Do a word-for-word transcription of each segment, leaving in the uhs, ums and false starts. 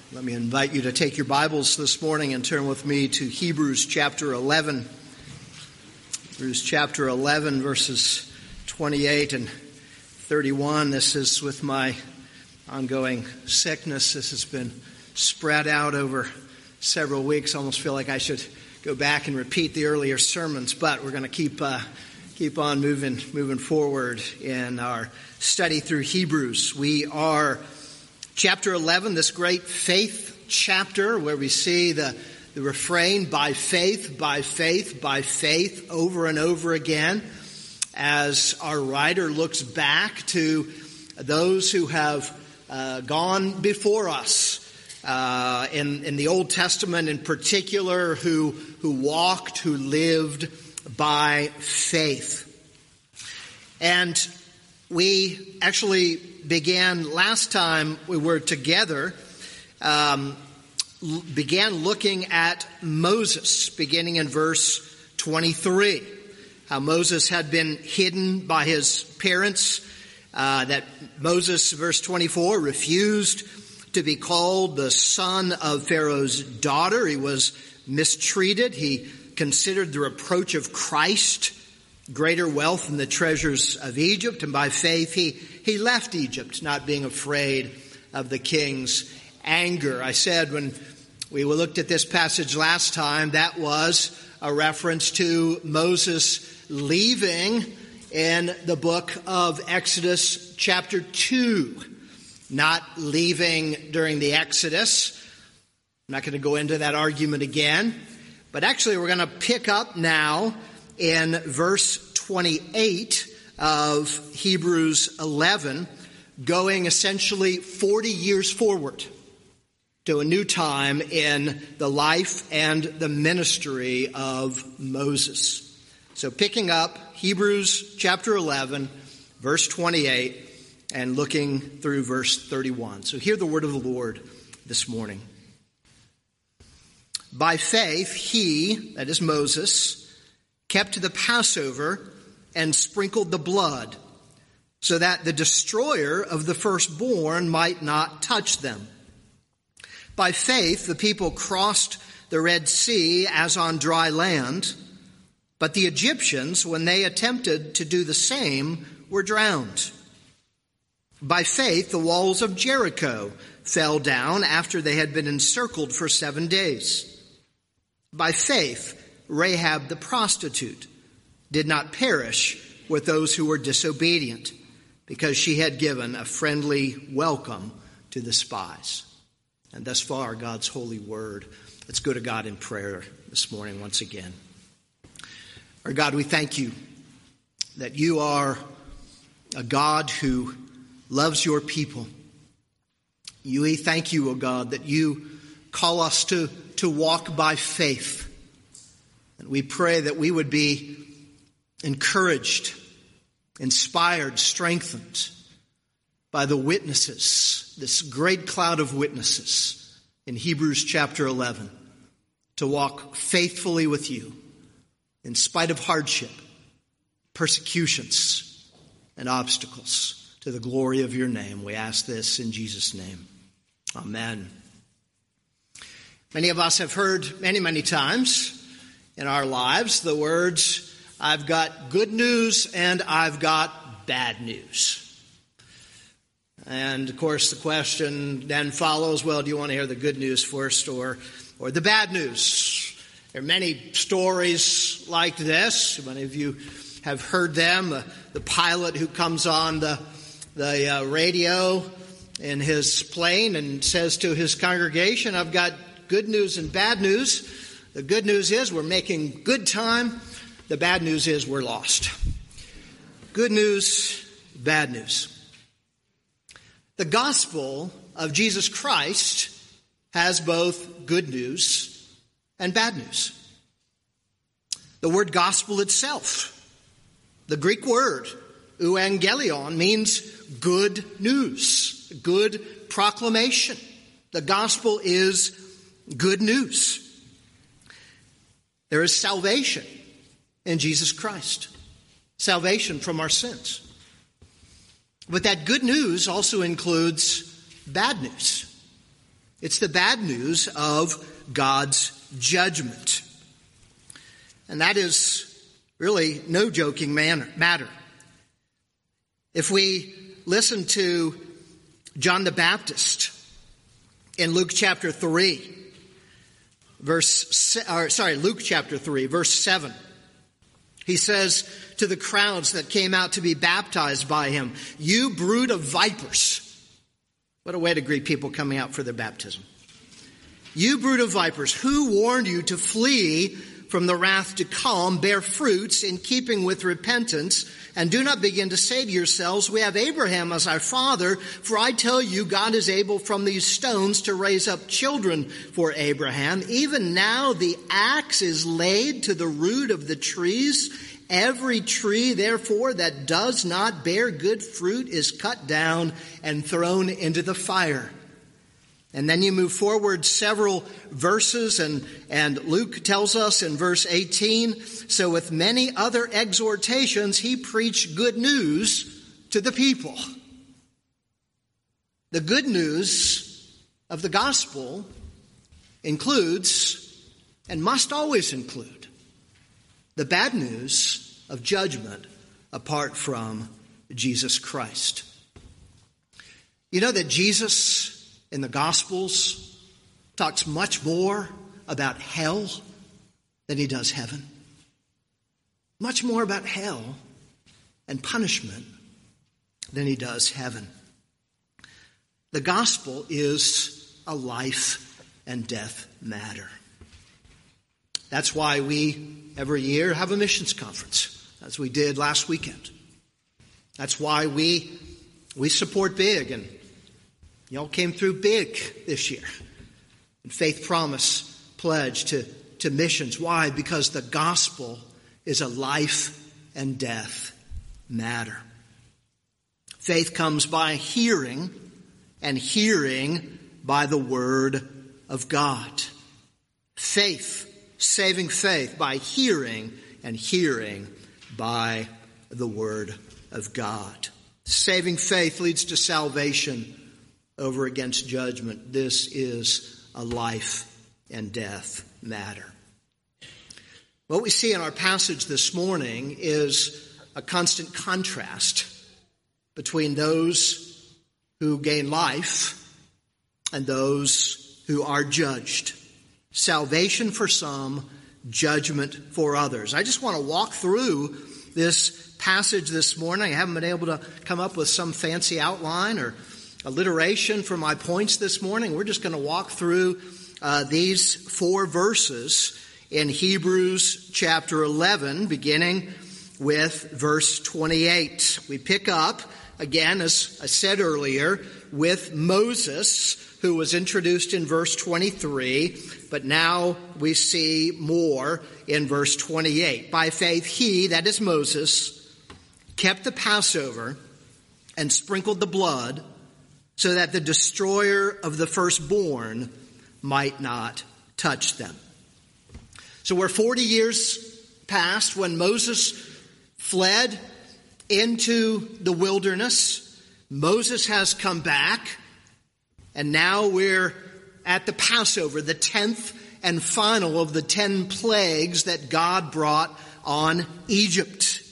Let me invite you to take your Bibles this morning and turn with me to Hebrews chapter eleven. Hebrews chapter eleven, verses twenty-eight and thirty-one. This is with my ongoing sickness. This has been spread out over several weeks. I almost feel like I should go back and repeat the earlier sermons, but we're going to keep uh, keep on moving moving forward in our study through Hebrews. We are Chapter eleven, this great faith chapter where we see the, the refrain, by faith, by faith, by faith, over and over again, as our writer looks back to those who have uh, gone before us, uh, in, in the Old Testament in particular, who, who walked, who lived by faith. And we actually began last time we were together, um, l- began looking at Moses, beginning in verse twenty-three. How Moses had been hidden by his parents, uh, that Moses, verse twenty-four, refused to be called the son of Pharaoh's daughter. He was mistreated. He considered the reproach of Christ greater wealth than the treasures of Egypt, and by faith he, he left Egypt, not being afraid of the king's anger. I said when we looked at this passage last time, that was a reference to Moses leaving in the book of Exodus chapter two, not leaving during the Exodus. I'm not going to go into that argument again, but actually we're going to pick up now in verse twenty-eight of Hebrews eleven, going essentially forty years forward to a new time in the life and the ministry of Moses. So picking up Hebrews chapter eleven, verse twenty-eight, and looking through verse thirty-one. So hear the word of the Lord this morning. By faith, he, that is Moses, kept the Passover and sprinkled the blood, so that the destroyer of the firstborn might not touch them. By faith, the people crossed the Red Sea as on dry land, but the Egyptians, when they attempted to do the same, were drowned. By faith, the walls of Jericho fell down after they had been encircled for seven days. By faith, Rahab the prostitute did not perish with those who were disobedient, because she had given a friendly welcome to the spies. And thus far, God's holy word. Let's go to God in prayer this morning once again. Our God, we thank you that you are a God who loves your people. You, we thank you, O God, that you call us to, to walk by faith. And we pray that we would be encouraged, inspired, strengthened by the witnesses, this great cloud of witnesses in Hebrews chapter eleven, to walk faithfully with you in spite of hardship, persecutions, and obstacles, to the glory of your name. We ask this in Jesus' name. Amen. Many of us have heard many, many times in our lives the words, I've got good news and I've got bad news. And of course the question then follows, well, do you want to hear the good news first or, or the bad news? There are many stories like this. Many of you have heard them. Uh, the pilot who comes on the, the uh, radio in his plane and says to his congregation, I've got good news and bad news. The good news is we're making good time. The bad news is we're lost. Good news, bad news. The gospel of Jesus Christ has both good news and bad news. The word gospel itself, the Greek word euangelion, means good news, good proclamation. The gospel is good news. There is salvation in Jesus Christ. Salvation from our sins. But that good news also includes bad news. It's the bad news of God's judgment. And that is really no joking manner, matter. If we listen to John the Baptist in Luke chapter three, verse, or sorry, Luke chapter three, verse seven, he says to the crowds that came out to be baptized by him, "You brood of vipers." What a way to greet people coming out for their baptism. "You brood of vipers, who warned you to flee from the wrath to come? Bear fruits in keeping with repentance, and do not begin to say to yourselves, 'We have Abraham as our father,' for I tell you, God is able from these stones to raise up children for Abraham. Even now the axe is laid to the root of the trees. Every tree, therefore, that does not bear good fruit is cut down and thrown into the fire." And then you move forward several verses, and, and Luke tells us in verse eighteen, "So with many other exhortations, he preached good news to the people." The good news of the gospel includes, and must always include, the bad news of judgment apart from Jesus Christ. You know that Jesus in the Gospels talks much more about hell than he does heaven. Much more about hell and punishment than he does heaven. The gospel is a life and death matter. That's why we every year have a missions conference, as we did last weekend. That's why we we support big, and y'all came through big this year. And Faith Promise pledge to, to missions. Why? Because the gospel is a life and death matter. Faith comes by hearing, and hearing by the word of God. Faith, saving faith by hearing, and hearing by the word of God. Saving faith leads to salvation over against judgment. This is a life and death matter. What we see in our passage this morning is a constant contrast between those who gain life and those who are judged. Salvation for some, judgment for others. I just want to walk through this passage this morning. I haven't been able to come up with some fancy outline or alliteration for my points this morning. We're just going to walk through uh, these four verses in Hebrews chapter eleven, beginning with verse twenty-eight. We pick up, again, as I said earlier, with Moses, who was introduced in verse twenty-three, but now we see more in verse twenty-eight. By faith he, that is Moses, kept the Passover and sprinkled the blood so that the destroyer of the firstborn might not touch them. So we're forty years past when Moses fled into the wilderness. Moses has come back, and now we're at the Passover, the tenth and final of the ten plagues that God brought on Egypt.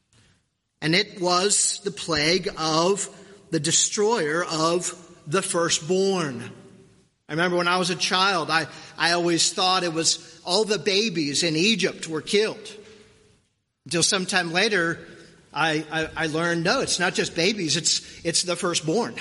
And it was the plague of the destroyer of the firstborn. I remember when I was a child, I, I always thought it was all the babies in Egypt were killed. Until sometime later, I, I, I learned, no, it's not just babies, it's it's the firstborn.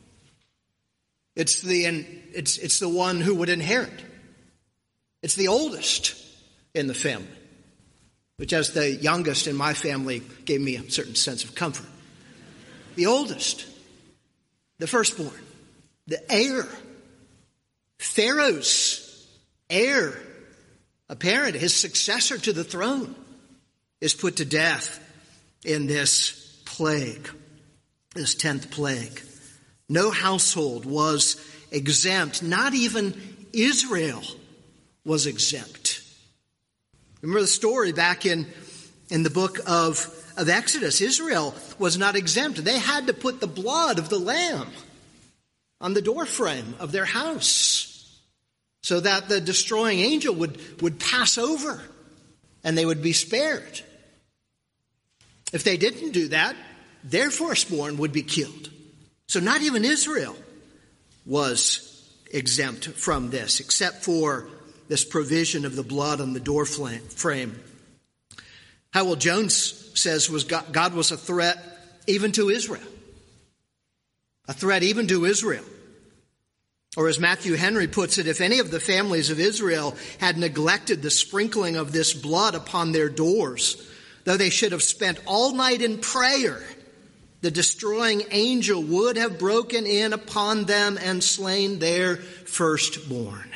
It's the it's it's the one who would inherit. It's the oldest in the family, which as the youngest in my family gave me a certain sense of comfort. The oldest, the firstborn, the heir, Pharaoh's heir apparent, his successor to the throne, is put to death in this plague, this tenth plague. No household was exempt. Not even Israel was exempt. Remember the story back in, in the book of, of Exodus. Israel was not exempt. They had to put the blood of the lamb on the doorframe of their house so that the destroying angel would, would pass over and they would be spared. If they didn't do that, their firstborn would be killed. So not even Israel was exempt from this, except for this provision of the blood on the door frame. Howell Jones says was God, God was a threat even to Israel. A threat even to Israel. Or as Matthew Henry puts it, if any of the families of Israel had neglected the sprinkling of this blood upon their doors, though they should have spent all night in prayer, the destroying angel would have broken in upon them and slain their firstborn.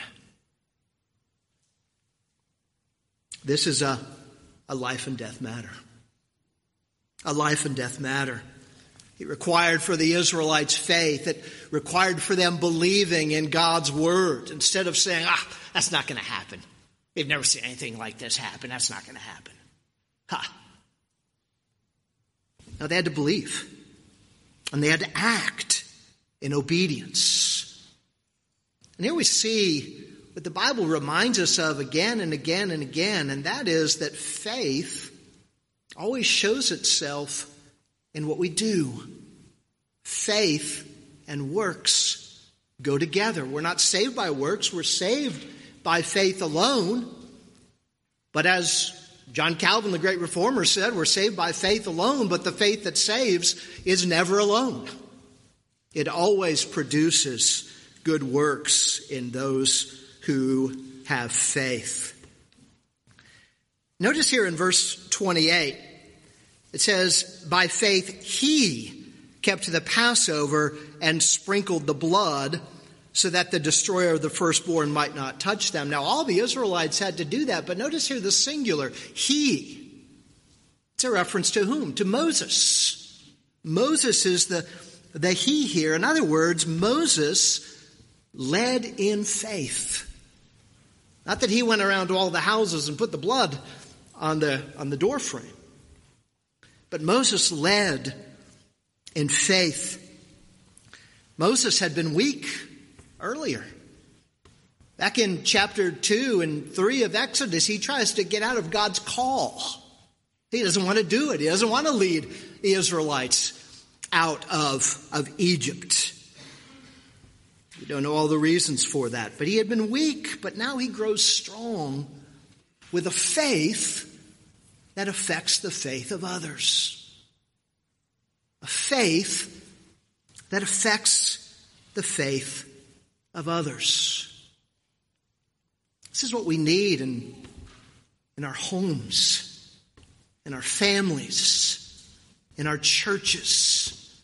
This is a, a life and death matter. A life and death matter. It required for the Israelites faith. It required for them believing in God's word instead of saying, ah, that's not going to happen. We've never seen anything like this happen. That's not going to happen. Ha. No, they had to believe. And they had to act in obedience. And here we see what the Bible reminds us of again and again and again, and that is that faith always shows itself in what we do. Faith and works go together. We're not saved by works. We're saved by faith alone. But as John Calvin, the great reformer, said, we're saved by faith alone, but the faith that saves is never alone. It always produces good works in those who have faith. Notice here in verse twenty-eight, it says, by faith he kept the Passover and sprinkled the blood so that the destroyer of the firstborn might not touch them. Now, all the Israelites had to do that, but notice here the singular, he. It's a reference to whom? To Moses. Moses is the, the he here. In other words, Moses led in faith. Not that he went around to all the houses and put the blood on the, on the door frame. But Moses led in faith. Moses had been weak earlier. Back in chapter two and three of Exodus, he tries to get out of God's call. He doesn't want to do it. He doesn't want to lead the Israelites out of, of Egypt. We don't know all the reasons for that. But he had been weak, but now he grows strong with a faith that affects the faith of others. A faith that affects the faith of others. This is what we need in, in our homes, in our families, in our churches.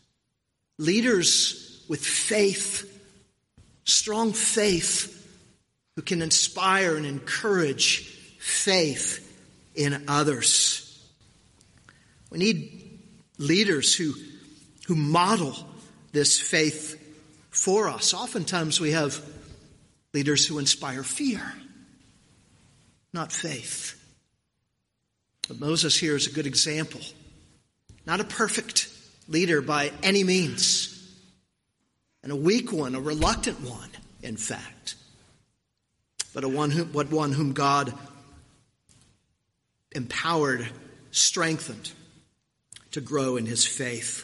Leaders with faith, strong faith, who can inspire and encourage faith in others. We need leaders who, who model this faith for us. Oftentimes we have leaders who inspire fear, not faith. But Moses here is a good example. Not a perfect leader by any means. And a weak one, a reluctant one, in fact. But a one who, but one whom God empowered, strengthened to grow in his faith.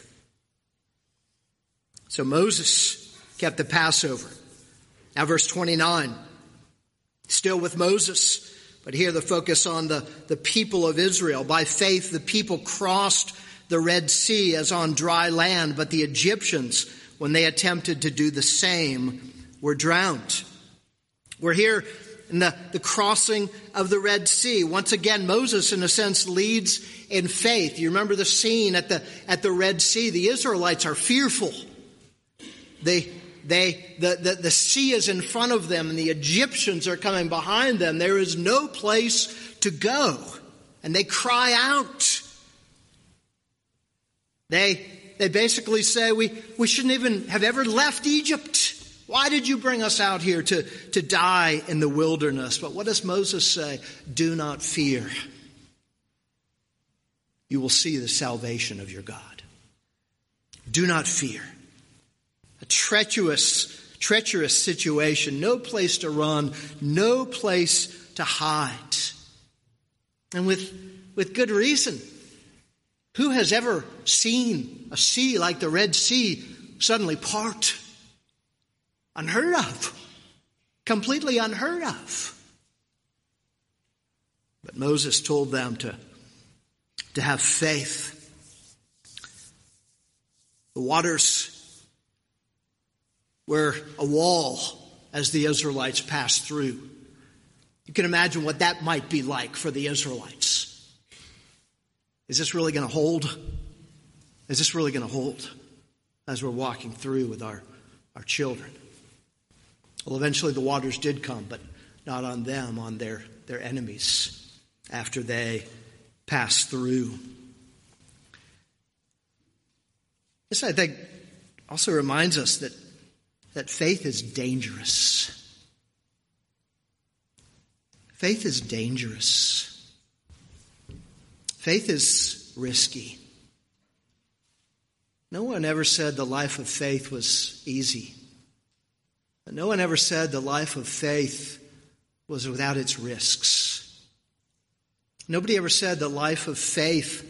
So Moses kept the Passover. Now verse twenty-nine, still with Moses, but here the focus on the, the people of Israel. By faith the people crossed the Red Sea as on dry land, but the Egyptians, when they attempted to do the same, were drowned. We're here in the, the crossing of the Red Sea. Once again, Moses, in a sense, leads in faith. You remember the scene at the at the Red Sea. The Israelites are fearful. They they the, the, the sea is in front of them and the Egyptians are coming behind them. There is no place to go. And they cry out. They they basically say, we, we shouldn't even have ever left Egypt. Why did you bring us out here to, to die in the wilderness? But what does Moses say? Do not fear. You will see the salvation of your God. Do not fear. a treacherous, treacherous situation, no place to run, no place to hide. And with, with good reason. Who has ever seen a sea like the Red Sea suddenly part? Unheard of. Completely unheard of. But Moses told them to, to have faith. The waters were a wall as the Israelites passed through. You can imagine what that might be like for the Israelites. Is this really going to hold? Is this really going to hold as we're walking through with our, our children? Well, eventually the waters did come, but not on them, on their, their enemies after they passed through. This, I think, also reminds us that, that faith is dangerous. Faith is dangerous. Faith is risky. No one ever said the life of faith was easy. No one ever said the life of faith was without its risks. Nobody ever said the life of faith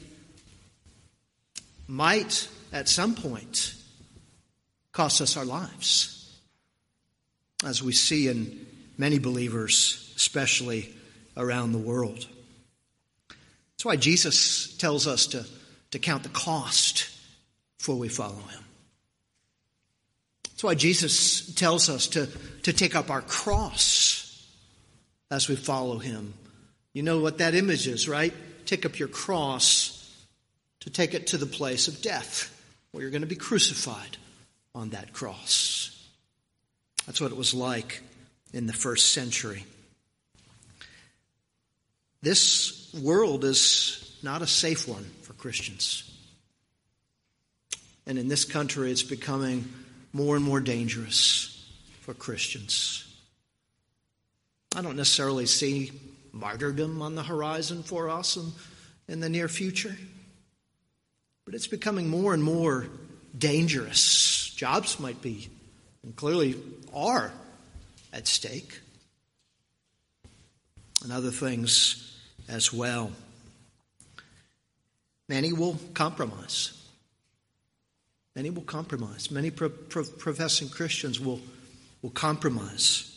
might, at some point, cost us our lives, as we see in many believers, especially around the world. That's why Jesus tells us to, to count the cost before we follow him. That's why Jesus tells us to, to take up our cross as we follow him. You know what that image is, right? Take up your cross to take it to the place of death, where you're going to be crucified on that cross. That's what it was like in the first century. This world is not a safe one for Christians. And in this country, it's becoming more and more dangerous for Christians. I don't necessarily see martyrdom on the horizon for us in, in the near future. But it's becoming more and more dangerous. Jobs might be, and clearly are, at stake. And other things as well. Many will compromise. Many will compromise. Many pro- pro- professing Christians will, will compromise.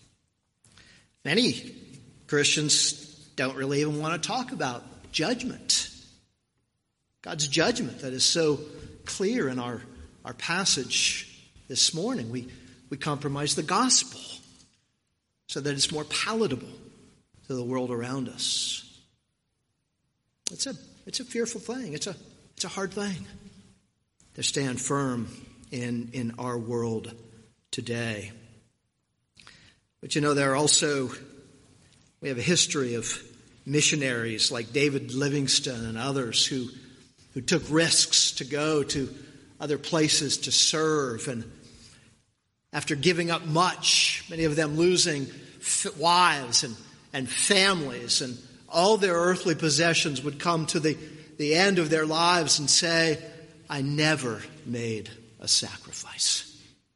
Many Christians don't really even want to talk about judgment. God's judgment that is so clear in our, our passage this morning. We, we compromise the gospel so that it's more palatable to the world around us. It's a, it's a fearful thing. It's a, it's a hard thing to stand firm in, in our world today. But you know, there are also, we have a history of missionaries like David Livingstone and others who, who took risks to go to other places to serve. And after giving up much, many of them losing wives and, and families and all their earthly possessions, would come to the, the end of their lives and say, I never made a sacrifice.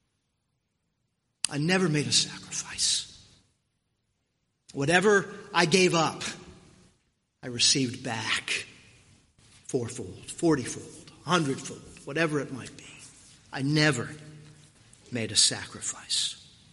I never made a sacrifice. Whatever I gave up, I received back fourfold, fortyfold, hundredfold, whatever it might be. I never made a sacrifice.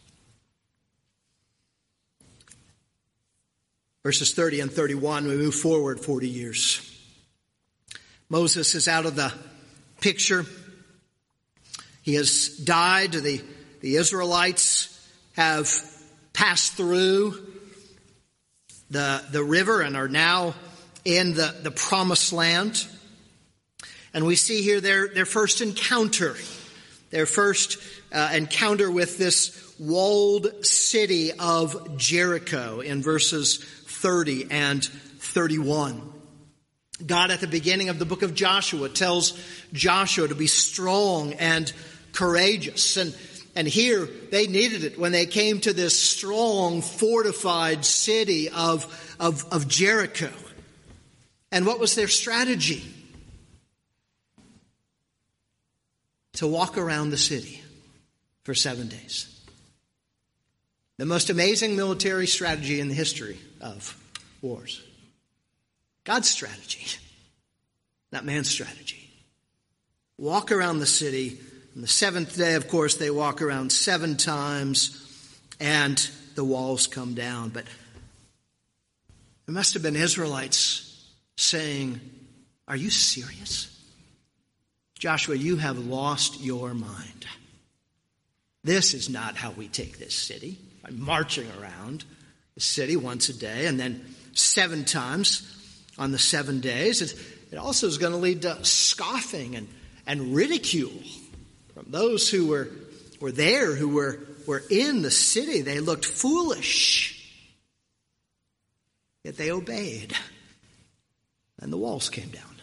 Verses thirty and thirty-one, we move forward forty years. Moses is out of the picture. He has died. The, the Israelites have passed through the, the river and are now in the, the promised land. And we see here their, their first encounter, their first uh, encounter with this walled city of Jericho in verses thirty and thirty-one. God, at the beginning of the book of Joshua, tells Joshua to be strong and courageous. And, and here they needed it when they came to this strong, fortified city of, of, of Jericho. And what was their strategy? To walk around the city. for seven days. The most amazing military strategy in the history of wars. God's strategy, not man's strategy. Walk around the city. On the seventh day, of course, they walk around seven times and the walls come down. But there must have been Israelites saying, "Are you serious? Joshua, you have lost your mind. This is not how we take this city." By marching around the city once a day and then seven times on the seven days. It, it also is going to lead to scoffing and, and ridicule from those who were, were there, who were, were in the city. They looked foolish. Yet they obeyed. And the walls came down.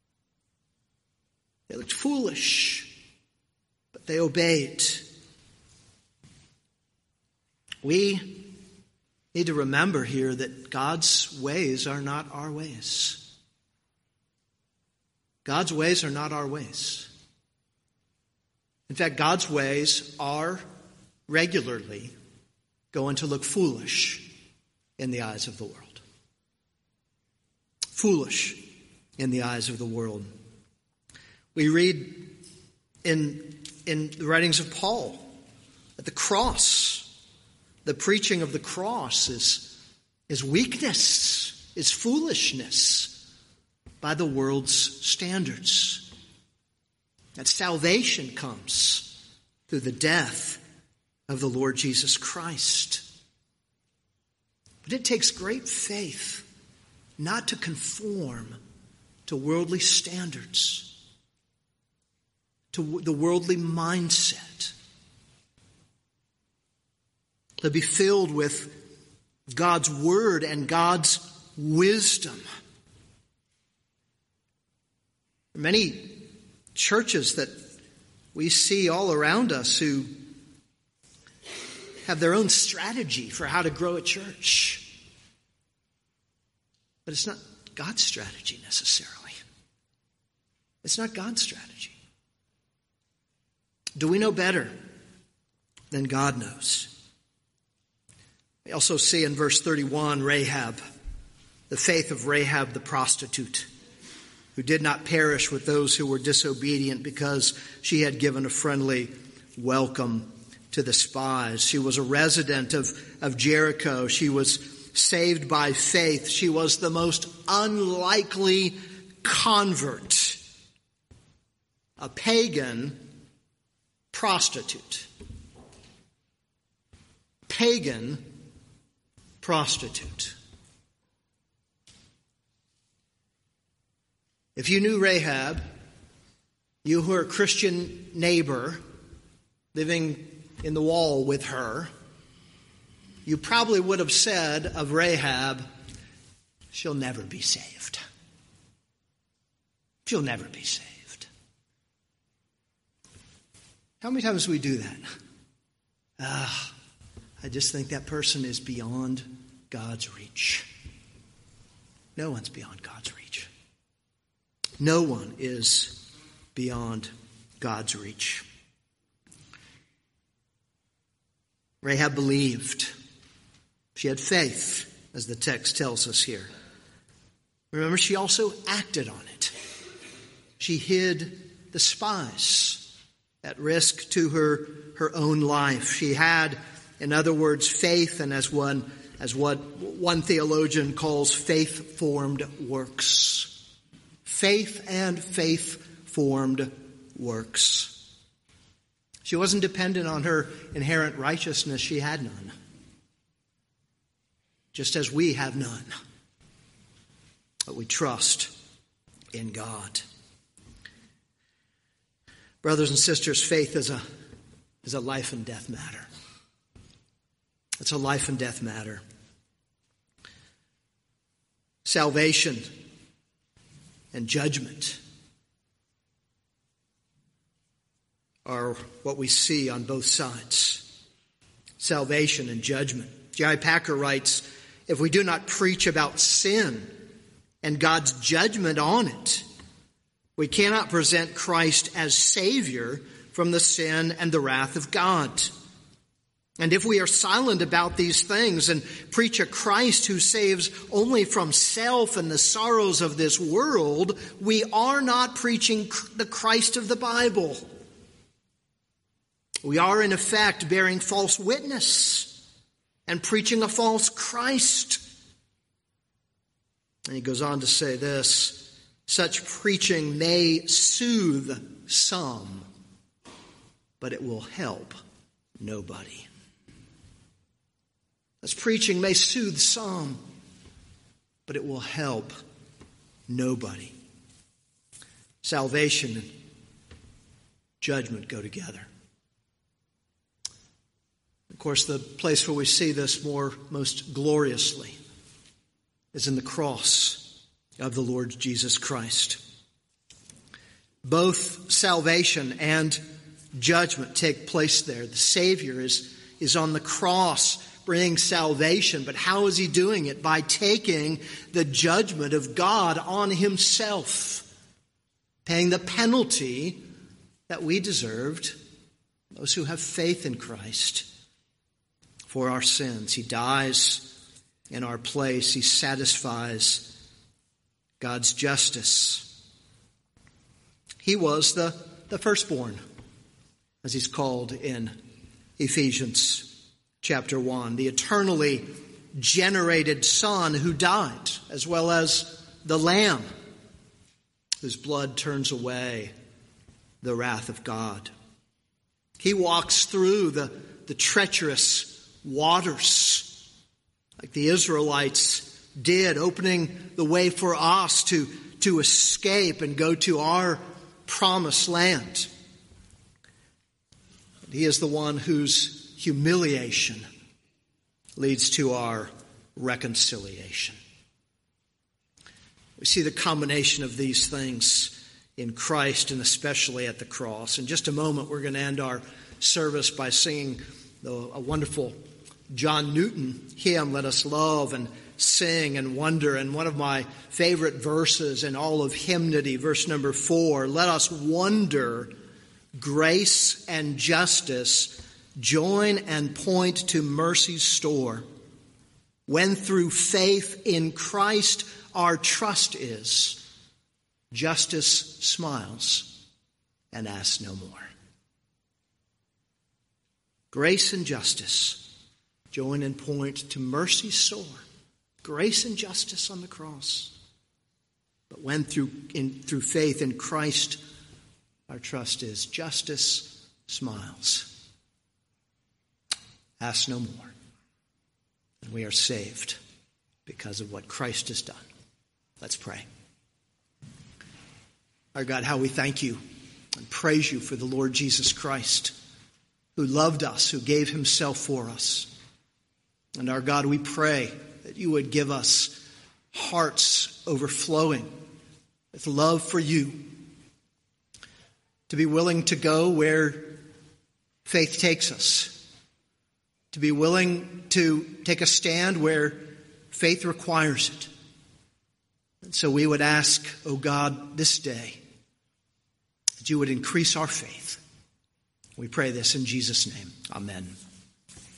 They looked foolish, but they obeyed. We need to remember here that God's ways are not our ways. God's ways are not our ways. In fact, God's ways are regularly going to look foolish in the eyes of the world. Foolish in the eyes of the world. We read in, in the writings of Paul that the cross, the preaching of the cross is, is weakness, is foolishness by the world's standards. That salvation comes through the death of the Lord Jesus Christ. But it takes great faith not to conform to worldly standards, to the worldly mindset. To be filled with God's word and God's wisdom. Many churches that we see all around us who have their own strategy for how to grow a church. But it's not God's strategy necessarily. It's not God's strategy. Do we know better than God knows? We also see in verse thirty-one, Rahab, the faith of Rahab the prostitute, who did not perish with those who were disobedient because she had given a friendly welcome to the spies. She was a resident of, of Jericho. She was saved by faith. She was the most unlikely convert, a pagan prostitute. Pagan prostitute. If you knew Rahab, you who are a Christian neighbor living in the wall with her, you probably would have said of Rahab, she'll never be saved. She'll never be saved. How many times do we do that? Ah, I just think that person is beyond God's reach. No one's beyond God's reach. No one is beyond God's reach. Rahab believed. She had faith, as the text tells us here. Remember, she also acted on it. She hid the spies at risk to her, her own life. She had, in other words, faith, and as one as what one theologian calls faith-formed works. Faith and faith-formed works. She wasn't dependent on her inherent righteousness. She had none. Just as we have none. But we trust in God. Brothers and sisters, faith is a, is a life and death matter. It's a life and death matter. Salvation and judgment are what we see on both sides. Salvation and judgment. J I Packer writes, if we do not preach about sin and God's judgment on it, we cannot present Christ as Savior from the sin and the wrath of God. And if we are silent about these things and preach a Christ who saves only from self and the sorrows of this world, we are not preaching the Christ of the Bible. We are, in effect, bearing false witness and preaching a false Christ. And he goes on to say this: such preaching may soothe some, but it will help nobody. This preaching may soothe some, but it will help nobody. Salvation and judgment go together. Of course, the place where we see this more most gloriously is in the cross of the Lord Jesus Christ. Both salvation and judgment take place there. The Savior is, is on the cross bringing salvation, but how is he doing it? By taking the judgment of God on himself, paying the penalty that we deserved, those who have faith in Christ, for our sins. He dies in our place. He satisfies God's justice. He was the, the firstborn, as he's called in Ephesians chapter one, the eternally generated Son who died, as well as the Lamb whose blood turns away the wrath of God. He walks through the, the treacherous waters like the Israelites did, opening the way for us to, to escape and go to our promised land. He is the one whose humiliation leads to our reconciliation. We see the combination of these things in Christ, and especially at the cross. In just a moment, we're going to end our service by singing the, a wonderful John Newton hymn, Let Us Love and Sing and Wonder. And one of my favorite verses in all of hymnody, verse number four, let us wonder, grace and justice join and point to mercy's store, when through faith in Christ our trust is, justice smiles and asks no more. Grace and justice join and point to mercy's store, grace and justice on the cross. But when through in, through faith in Christ our trust is, justice smiles. Ask no more. And we are saved because of what Christ has done. Let's pray. Our God, how we thank you and praise you for the Lord Jesus Christ, who loved us, who gave himself for us. And our God, we pray that you would give us hearts overflowing with love for you, to be willing to go where faith takes us, to be willing to take a stand where faith requires it. And so we would ask, O God, this day, that you would increase our faith. We pray this in Jesus' name. Amen.